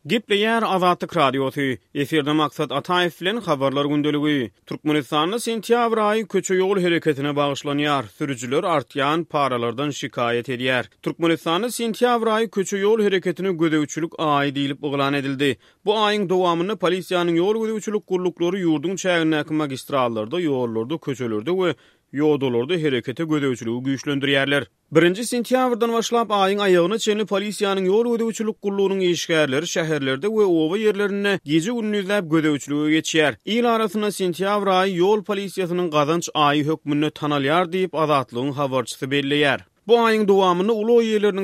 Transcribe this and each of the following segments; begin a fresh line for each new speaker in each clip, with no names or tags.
Gipleyer Azatlyk Radiosu. Eferde maksat Ataev bilen habarlar gündeligi. Türkmenistanda sentyabr aýy köçe ýol hereketine bagışlanýar. Sürüjüler artýan paralardan şikayet edýär. Türkmenistanda sentyabr aýy köçe ýol hereketine gödäwçilik aýy diýilip oglan edildi. Bu aýyň dowamyny polisiýanyň ýol gödäwçilik guruluklary ýurdun çägindäki magistrallarda, ýollarda, köçelerde we ýollarda herekete gödäwçiligi güýçlendirýärler. 1 sentýabrdan başlap aýyň aýagyna çenli polisiýanyň ýol gödäwçilik gurulugynyň işgärleri şäherlerde we owa ýerlerine gece gündüzläp gödäwçiligi geçýär. İl arasynda sentyabr aýy ýol polisiýasynyň gazanç aýy hökmüne tanalýar diýip Azatlygyň habarçysy belleýär. Bu aýyň dowamyny uly ýerleriniň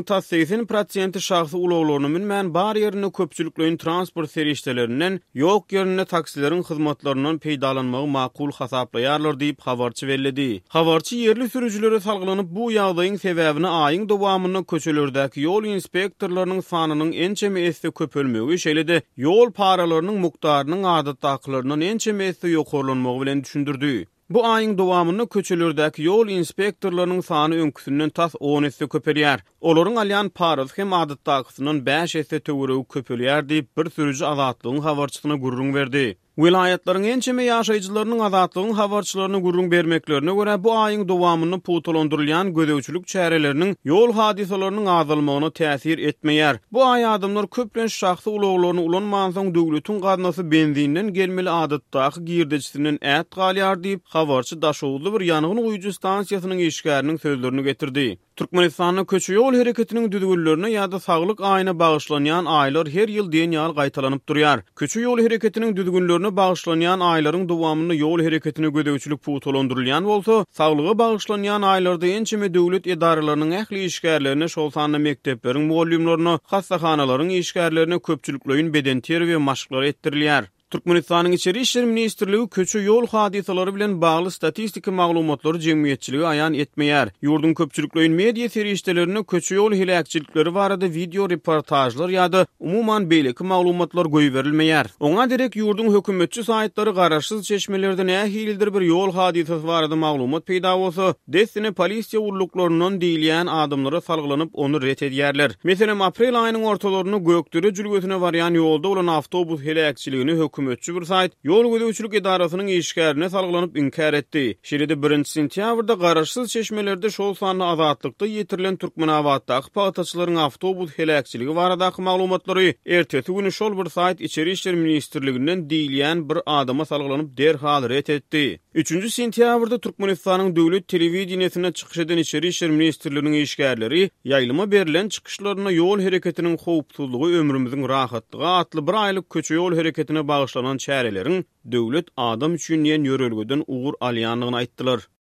80% şahsy ulaglaryny minmän bar ýerine köpçüliklerin transport serişdelerinden ýok ýerine taksileriň hyzmatlarynyň peýdalanmagy makul hasaplaýarlar diýip habarçy belledi. Habarçy ýerli sürüjülere salgylanyp bu ýagdaýyň sebäbini aýyň dowamyny köçelerdäki ýol inspektorlarynyň sanynyň ençeme esde köpelmegi şeýle-de ýol paralarynyň mukdarynyň adatdakylaryndan ençeme esde ýokarlanmagy bilen düşündirdi. Bu aýyň dowamyny köçelerdäki ýol inspektorlarynyň sany öňküsünden tas 10 esde köperýär. Olaryň alýan parasy hem adatdakysyndan 5 esde töweregi köperýär diýip bir sürüji Azatlygyň habarçysyna gurrun berdi. Vilayatlaryň ençeme ýaşaýjylarynyň Azatlygyň habarçylaryna gurrun bermeklerine görä bu aýyň dowamyny putulandyrylýan gödäwçilik çäreleriniň ýol hadisalarynyň azalmagyna täsir etmeýär. Bu aýy adamlar köplen şahsy ulaglaryny ulanmagan soň döwletiň gadnasy benzinden gelmeli adatdaky girdejisinden ät galýar diýip habarçy Daşowly bir ýanygyň uýuju stansiýasynyň işgäriniň sözlerini getirdi. Türkmenistanyň köçe ýol hereketiniň düzgünlerine ýa-da saglyk aýyna bagışlanýan aýlar her ýyl deňýal gaýtalanyp durýar. Köçe ýol hereketiniň düzgünlerine bagışlanýan aýlaryň dowamyny ýol hereketine gödäwçilik putulandyrylýan bolsa, saglyga bagışlanýan aýlarda ençeme döwlet edaralarynyň ähli işgärlerine şol sanly mektepleriň muallimlerini, hassahanaların işgärlerine köpçüliklerin beden teri we maşglar etdirilýär. Türkmenistanyň içeri işler ministrligi köçe ýol hadisalary bilen bagly statistika maglumatlary jemgyýetçiligi aýan etmeýär. Ýurdun köpçüliklerin media serişdelerine köçe ýol hilakçylikleri barada video reportajlar ýa-da umuman beýleki maglumatlar goýberilmeýär. Oňa derek ýurdun hökümetçi saýtlary garaşsyz çeşmelerden ähildir bir ýol hadisasy barada maglumat peýda bolsa, desine polisiýa urluklarynyň diýilýän adamlara salgylanyp onu ret edýärler. Meselem aprel aýynyň ortalaryny Gökdere jülgesine barýan ýolda bolan awtobus hilakçylygyny hökümetçi bir saýt ýol gödäwçilik edarasynyň işgärine salgylanyp inkar etdi. Şeýle-de 1 sentýabrda garaşsyz çeşmelerde şol sanly Azatlykda ýetirilen Türkmenabaddaky pagataçylaryň awtobus helakçyligi baradaky maglumatlary ertesi güni şol bir saýt içeri işler ministrliginden diýilýän bir adama salgylanyp derhal ret etdi. 3 sentýabrda Türkmenistanyň döwlet telewizionyasına çykyş eden içeri işler ministrliginiň işgärleri ýaýlyma berilen çykyşlaryna ýol hereketiniň howpsuzlygy ömrümiziň rahatlygy atly bir aýlyk köçe ýol hereketine bağışlanan çärelerin döwlet adam üçin ýen ýörelgeden ugur alýanlygyny aýtdylar.